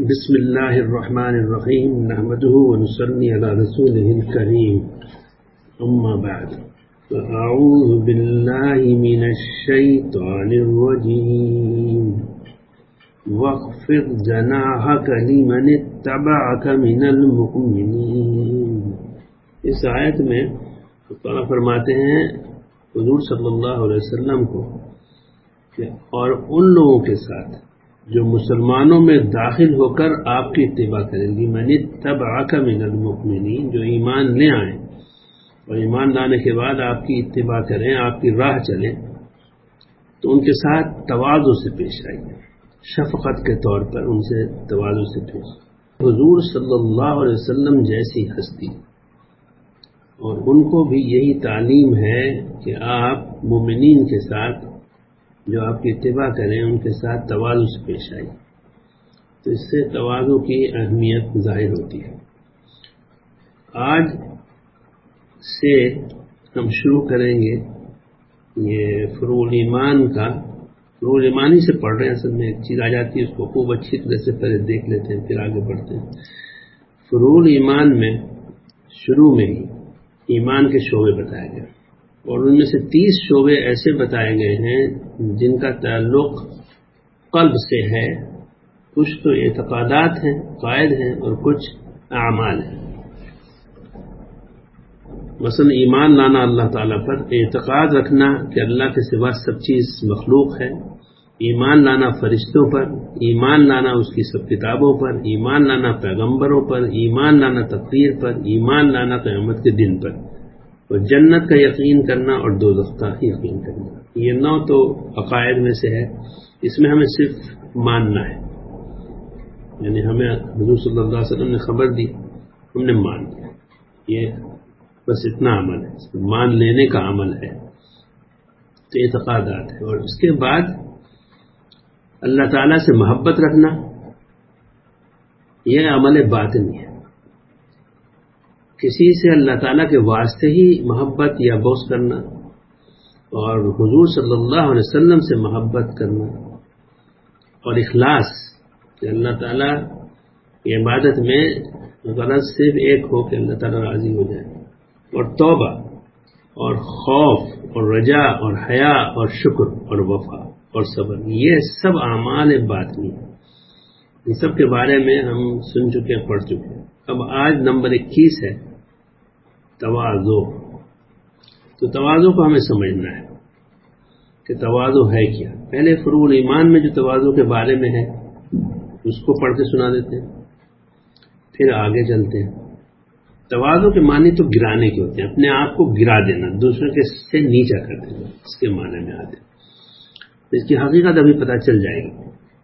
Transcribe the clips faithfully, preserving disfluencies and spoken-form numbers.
بسم اللہ الرحمن الرحیم نحمده ونصلی علی رسوله الکریم اما بعد اعوذ باللہ من الشیطان الرجیم واخفض جناحک لمن اتبعک من المؤمنین۔ اس آیت میں اللہ فرماتے ہیں حضور صلی اللہ علیہ وسلم کو کہ اور ان لوگوں کے ساتھ جو مسلمانوں میں داخل ہو کر آپ کی اتباع کریں گی، من اتبعک من المؤمنین، جو ایمان لے آئیں اور ایمان لانے کے بعد آپ کی اتباع کریں، آپ کی راہ چلیں، تو ان کے ساتھ تواضع سے پیش آئیے، شفقت کے طور پر ان سے تواضع سے پیش۔ حضور صلی اللہ علیہ وسلم جیسی ہستی اور ان کو بھی یہی تعلیم ہے کہ آپ مومنین کے ساتھ جو آپ کی اتباع کریں ان کے ساتھ تواضع سے پیش آئیں، تو اس سے تواضع کی اہمیت ظاہر ہوتی ہے۔ آج سے ہم شروع کریں گے یہ فروع ایمان کا۔ فروع ایمان ہی سے پڑھ رہے ہیں، اصل میں ایک چیز آ جاتی ہے اس کو خوب اچھی طرح سے پہلے دیکھ لیتے ہیں پھر آگے بڑھتے ہیں۔ فروع ایمان میں شروع میں ہی ایمان کے شعبے بتائے گئے اور ان میں سے تیس شعبے ایسے بتائے گئے ہیں جن کا تعلق قلب سے ہے، کچھ تو اعتقادات ہیں، قائد ہیں، اور کچھ اعمال ہیں۔ مثلا ایمان لانا اللہ تعالیٰ پر، اعتقاد رکھنا کہ اللہ کے سوا سب چیز مخلوق ہے، ایمان لانا فرشتوں پر، ایمان لانا اس کی سب کتابوں پر، ایمان لانا پیغمبروں پر، ایمان لانا تقدیر پر، ایمان لانا قیامت کے دن پر، اور جنت کا یقین کرنا اور دوزخ کا یقین کرنا۔ یہ نو تو عقائد میں سے ہے، اس میں ہمیں صرف ماننا ہے، یعنی ہمیں حضور صلی اللہ علیہ وسلم نے خبر دی، ہم نے مان لیا، یہ بس اتنا عمل ہے، مان لینے کا عمل ہے، تو اعتقادات ہے۔ اور اس کے بعد اللہ تعالیٰ سے محبت رکھنا، یہ عمل باطنی ہے، کسی سے اللہ تعالیٰ کے واسطے ہی محبت یا بغض کرنا، اور حضور صلی اللہ علیہ وسلم سے محبت کرنا، اور اخلاص کہ اللہ تعالیٰ کی عبادت میں غرض صرف ایک ہو کہ اللہ تعالیٰ راضی ہو جائے، اور توبہ اور خوف اور رجا اور حیا اور شکر اور وفا اور صبر، یہ سب اعمال باطنی ہیں۔ ان سب کے بارے میں ہم سن چکے ہیں، پڑھ چکے ہیں۔ اب آج نمبر اکیس ہے تواضع۔ تو تواضع کو ہمیں سمجھنا ہے کہ تواضع ہے کیا۔ پہلے فروع ایمان میں جو تواضع کے بارے میں ہے اس کو پڑھ کے سنا دیتے ہیں، پھر آگے چلتے ہیں۔ تواضع کے معنی تو گرانے کے ہوتے ہیں، اپنے آپ کو گرا دینا، دوسرے کے سے نیچا کر دینا، اس کے معنی میں آتے ہیں۔ اس کی حقیقت ابھی پتہ چل جائے گی۔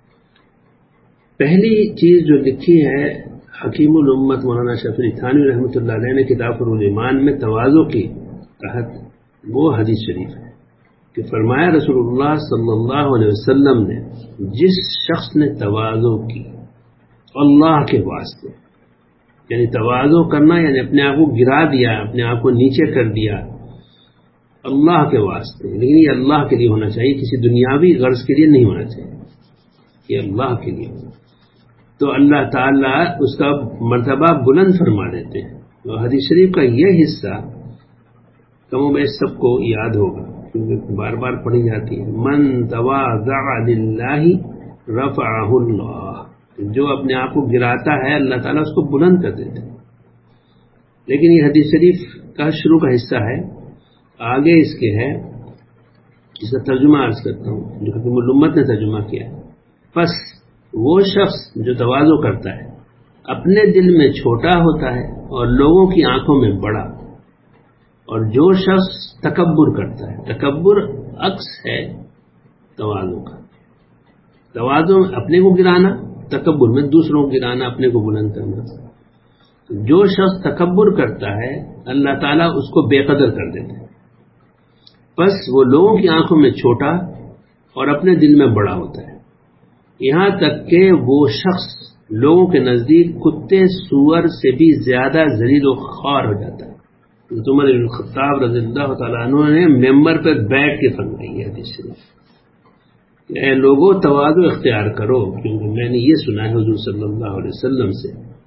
پہلی چیز جو لکھی ہے حکیم الامت مولانا شفیع تھانوی رحمۃ اللہ علیہ نے کتاب فروع ایمان میں تواضع کی تحت، وہ حدیث شریف ہے کہ فرمایا رسول اللہ صلی اللہ علیہ وسلم نے، جس شخص نے تواضع کی اللہ کے واسطے، یعنی تواضع کرنا یعنی اپنے آپ کو گرا دیا، اپنے آپ کو نیچے کر دیا اللہ کے واسطے، لیکن یہ اللہ کے لیے ہونا چاہیے، کسی دنیاوی غرض کے لیے نہیں ہونا چاہیے، یہ اللہ کے لیے ہونا، تو اللہ تعالیٰ اس کا مرتبہ بلند فرما دیتے ہیں۔ اور حدیث شریف کا یہ حصہ کم و بیش سب کو یاد ہوگا کیونکہ بار بار پڑھی جاتی ہے، من تواضع للہ رفعہ اللہ، جو اپنے آپ کو گراتا ہے اللہ تعالیٰ اس کو بلند کر دیتے ہیں۔ لیکن یہ حدیث شریف کا شروع کا حصہ ہے، آگے اس کے ہے، اس کا ترجمہ عرض کرتا ہوں جو حکیم الامت نے ترجمہ کیا ہے۔ پس وہ شخص جو تواضع کرتا ہے اپنے دل میں چھوٹا ہوتا ہے اور لوگوں کی آنکھوں میں بڑا، اور جو شخص تکبر کرتا ہے، تکبر عکس ہے تواضع کا، تواضع اپنے کو گرانا، تکبر میں دوسروں کو گرانا، اپنے کو بلند کرنا۔ جو شخص تکبر کرتا ہے اللہ تعالیٰ اس کو بے قدر کر دیتے ہیں، بس وہ لوگوں کی آنکھوں میں چھوٹا اور اپنے دل میں بڑا ہوتا ہے، یہاں تک کہ وہ شخص لوگوں کے نزدیک کتے سور سے بھی زیادہ ذلیل و خوار ہو جاتا ہے۔ عمر بن الخطاب رضی اللہ تعالیٰ عنہ نے ممبر پر بیٹھ کے فرمائی ہے حدیث شریف، کہ اے لوگوں تواضع اختیار کرو، کیونکہ میں نے یہ سنا ہے حضور صلی اللہ علیہ وسلم سے۔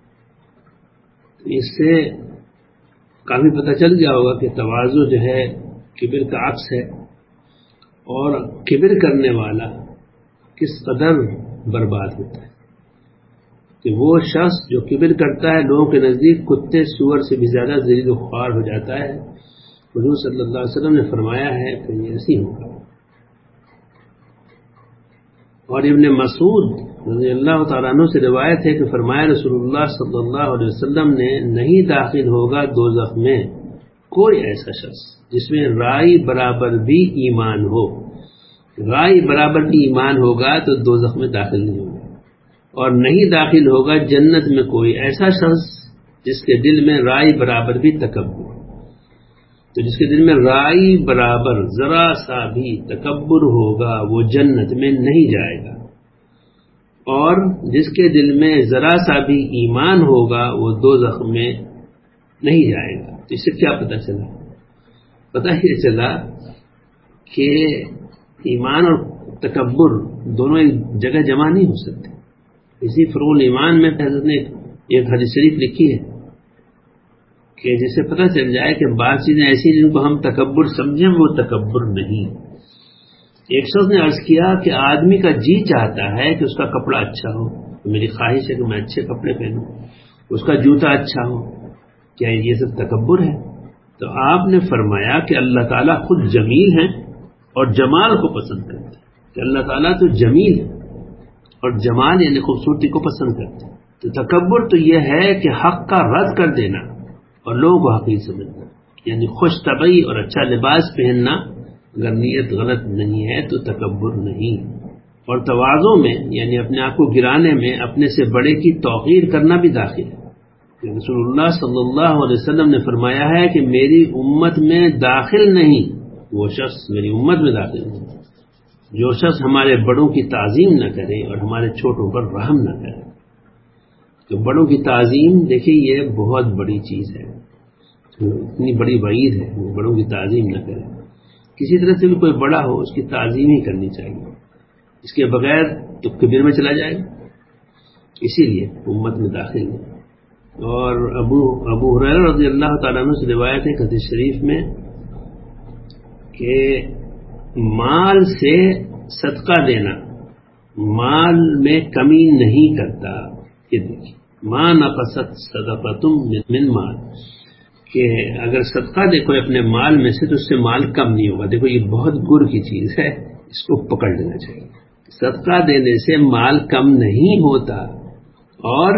اس سے کافی پتہ چل گیا ہوگا کہ تواضع جو ہے کبر کا عکس ہے، اور کبر کرنے والا کس قدر برباد ہوتا ہے، کہ وہ شخص جو کبر کرتا ہے لوگوں کے نزدیک کتے سور سے بھی زیادہ ذلیل و خوار ہو جاتا ہے۔ حضور صلی اللہ علیہ وسلم نے فرمایا ہے کہ یہ ایسی ہوگا۔ اور ابن مسعود رضی اللہ تعالیٰ عنہ سے روایت ہے کہ فرمایا رسول اللہ صلی اللہ علیہ وسلم نے، نہیں داخل ہوگا دوزخ میں کوئی ایسا شخص جس میں رائی برابر بھی ایمان ہو۔ رائی برابر بھی ایمان ہوگا تو دوزخ میں داخل نہیں ہوگا۔ اور نہیں داخل ہوگا جنت میں کوئی ایسا شخص جس کے دل میں رائی برابر بھی تکبر۔ تو جس کے دل میں رائی برابر ذرا سا بھی تکبر ہوگا وہ جنت میں نہیں جائے گا، اور جس کے دل میں ذرا سا بھی ایمان ہوگا وہ دوزخ میں نہیں جائے گا۔ تو اس سے کیا پتہ چلا؟ پتہ یہ چلا کہ ایمان اور تکبر دونوں ایک جگہ جمع نہیں ہو سکتے۔ اسی فروع ایمان میں حضرت نے ایک حدیث شریف لکھی ہے کہ جس سے پتہ چل جائے کہ بعض چیزیں ایسی جن کو ہم تکبر سمجھیں وہ تکبر نہیں۔ ایک شخص نے عرض کیا کہ آدمی کا جی چاہتا ہے کہ اس کا کپڑا اچھا ہو، میری خواہش ہے کہ میں اچھے کپڑے پہنوں، اس کا جوتا اچھا ہو، کیا یہ سب تکبر ہے؟ تو آپ نے فرمایا کہ اللہ تعالیٰ خود جمیل ہیں اور جمال کو پسند کرتے ہیں، کہ اللہ تعالیٰ تو جمیل ہے اور جمال یعنی خوبصورتی کو پسند کرتے ہیں۔ تو تکبر تو یہ ہے کہ حق کا رد کر دینا اور لوگوں کو حقیر سمجھنا، یعنی خوش طبعی اور اچھا لباس پہننا اگر نیت غلط نہیں ہے تو تکبر نہیں۔ اور تواضع میں یعنی اپنے آپ کو گرانے میں اپنے سے بڑے کی توقیر کرنا بھی داخل ہے۔ رسول اللہ صلی اللہ علیہ وسلم نے فرمایا ہے کہ میری امت میں داخل نہیں وہ شخص، میری امت میں داخل نہیں جو شخص ہمارے بڑوں کی تعظیم نہ کرے اور ہمارے چھوٹوں پر رحم نہ کرے۔ تو بڑوں کی تعظیم دیکھیے یہ بہت بڑی چیز ہے، اتنی بڑی وعید ہے، وہ بڑوں کی تعظیم نہ کرے۔ کسی طرح سے بھی کوئی بڑا ہو اس کی تعظیم ہی کرنی چاہیے، اس کے بغیر تو کبر میں چلا جائے گا، اسی لیے امت میں داخل ہے۔ اور ابو ابو ہریرہ رضی اللہ تعالیٰ عنہ سے روایت ہے حدیث شریف میں کہ مال سے صدقہ دینا مال میں کمی نہیں کرتا۔ یہ دیکھیے ما نقصت صدقۃ من مال، کہ اگر صدقہ دیکھو اپنے مال میں سے تو اس سے مال کم نہیں ہوگا۔ دیکھو یہ بہت گر کی چیز ہے، اس کو پکڑ لینا چاہیے۔ صدقہ دینے سے مال کم نہیں ہوتا، اور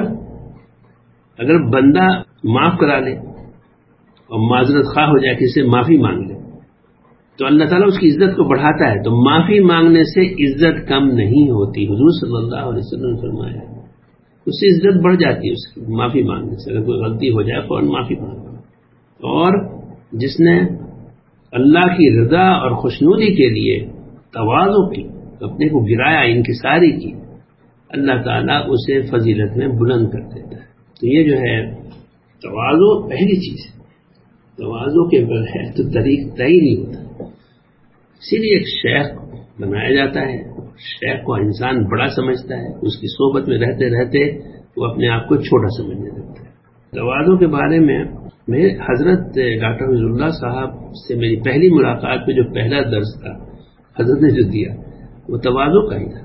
اگر بندہ معاف کرا لے اور معذرت خواہ ہو جائے کہ اسے معافی مانگ لے تو اللہ تعالیٰ اس کی عزت کو بڑھاتا ہے۔ تو معافی مانگنے سے عزت کم نہیں ہوتی، حضور صلی اللہ علیہ وسلم نے فرمایا، اس سے عزت بڑھ جاتی ہے اس کی معافی مانگنے سے۔ اگر کوئی غلطی ہو جائے فوراً معافی مانگو۔ اور جس نے اللہ کی رضا اور خوشنودی کے لیے تواضع کی، اپنے کو گرایا، انکساری کی، اللہ تعالیٰ اسے فضیلت میں بلند کر دیتا ہے۔ تو یہ جو ہے تواضع پہلی چیز ہے، تواضع کے بغیر تو طریق طے نہیں ہوتا۔ اسی لیے ایک شیخ بنایا جاتا ہے، شیخ کو انسان بڑا سمجھتا ہے، اس کی صحبت میں رہتے رہتے وہ اپنے آپ کو چھوٹا سمجھنے لگتا ہے۔ تواضع کے بارے میں میں حضرت ڈاکٹر حفیظ اللہ صاحب سے میری پہلی ملاقات میں جو پہلا درس تھا حضرت نے جو دیا وہ تواضع کا ہی تھا۔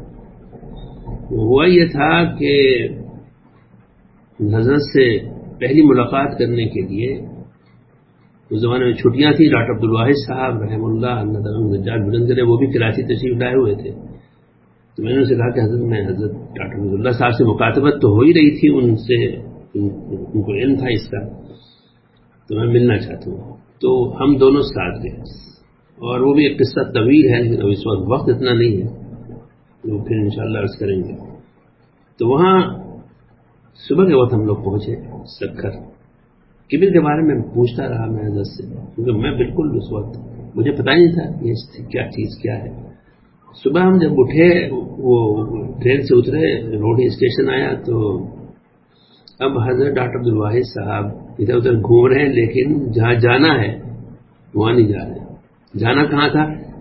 ہوا یہ تھا کہ حضرت سے پہلی ملاقات کرنے کے لیے اس زمانے میں چھٹیاں تھیں، ڈاکٹر عبدالواحد صاحب رحم اللہ اللہ تعالیٰ درجات بلند کرے وہ بھی کراچی تشریف لائے ہوئے تھے۔ تو میں نے ان سے کہا کہ حضرت میں حضرت ڈاکٹر حفیظ اللہ صاحب سے مکاتبت تو ہو ہی رہی تھی، ان سے ان کو علم تھا اس کا، تو میں ملنا چاہتا ہوں۔ تو ہم دونوں ساتھ گئے، اور وہ بھی ایک قصہ طویل ہے لیکن اب اس وقت وقت اتنا نہیں ہے، تو پھر انشاءاللہ عرض کریں گے۔ تو وہاں صبح کے وقت ہم لوگ پہنچے سکھر۔ کبر کے بارے میں پوچھتا رہا میں حضرت سے، کیونکہ میں بالکل اس وقت مجھے پتہ نہیں تھا یہ کیا چیز کیا ہے۔ صبح ہم جب اٹھے، وہ ٹرین سے اترے، روڈی اسٹیشن آیا، تو اب حضرت ڈاکٹر عبدالواحد صاحب ادھر ادھر گھوم رہے ہیں، لیکن جہاں جانا ہے وہاں نہیں جا رہے۔ جانا کہاں تھا؟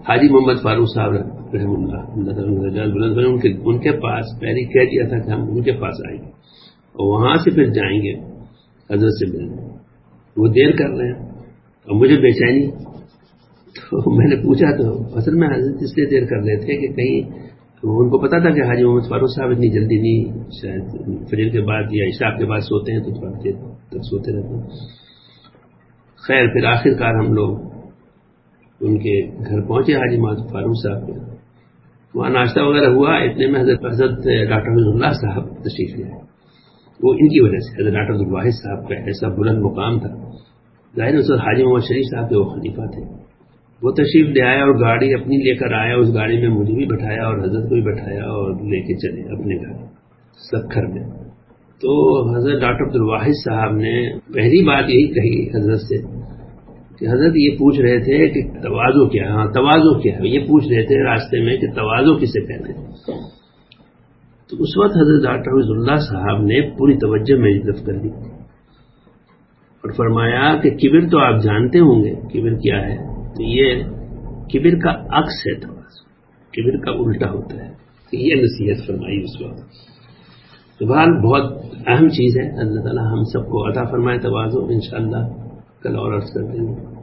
حاجی محمد فاروق صاحب رحم اللہ اللہ ان کے ان کے پاس پہلے کہہ دیا تھا کہ ہم ان کے پاس آئیں گے اور وہاں سے پھر جائیں گے حضرت سے ملنے. وہ دیر کر رہے ہیں اور مجھے بے چینی. تو میں نے پوچھا تو اصل میں حضرت اس لیے دیر کر رہے تھے کہ کہیں ان کو پتا تھا کہ حاجی محمد فاروق صاحب اتنی جلدی نہیں شاید فجر کے بعد یا عشاء کے بعد سوتے ہیں تو تھوڑا دیر تک سوتے رہتے ہیں. خیر پھر آخر کار ہم لوگ ان کے گھر پہنچے حاجی محمد فاروق صاحب کے. وہاں ناشتہ وغیرہ ہوا. اتنے میں حضرت حضرت ڈاکٹر حفیظ اللہ صاحب تشریف لے. وہ ان کی وجہ سے حضرت ڈاکٹر عبدالواحد صاحب کا ایسا بلند مقام تھا. ظاہر اس وقت حاجی محمد شریف صاحب کے وہ خلیفہ تھے. وہ تشریف لے آیا اور گاڑی اپنی لے کر آیا. اس گاڑی میں مجھے بھی بٹھایا اور حضرت کو بھی بٹھایا اور لے کے چلے اپنے گھر سکھر میں. تو حضرت ڈاکٹر عبدالواحد صاحب نے پہلی بات یہی کہی حضرت سے کہ حضرت یہ پوچھ رہے تھے کہ تواضع کیا ہے. ہاں تواضع کیا ہے یہ پوچھ رہے تھے راستے میں کہ تواضع کسے کہتے ہیں. تو اس وقت حضرت ڈاکٹر حفیظ اللہ صاحب نے پوری توجہ میری طرف کر دی اور فرمایا کہ کبر تو آپ جانتے ہوں گے کبر کیا ہے. تو یہ کبر کا عکس ہے تواضع. کبر کا الٹا ہوتا ہے. یہ نصیحت فرمائی اس وقت. تو بہرحال بہت اہم چیز ہے. اللہ تعالی ہم سب کو عطا فرمائے تواضع. انشاءاللہ کل اور عرض کر دیں گے.